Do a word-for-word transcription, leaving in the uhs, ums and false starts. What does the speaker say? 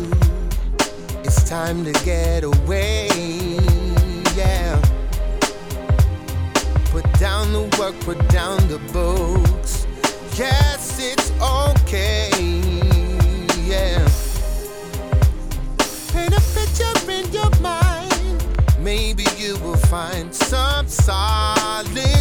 It's time to get away, yeah. Put down the work, put down the books. Yes, it's okay, yeah. Paint a picture in your mind. Maybe you will find some solid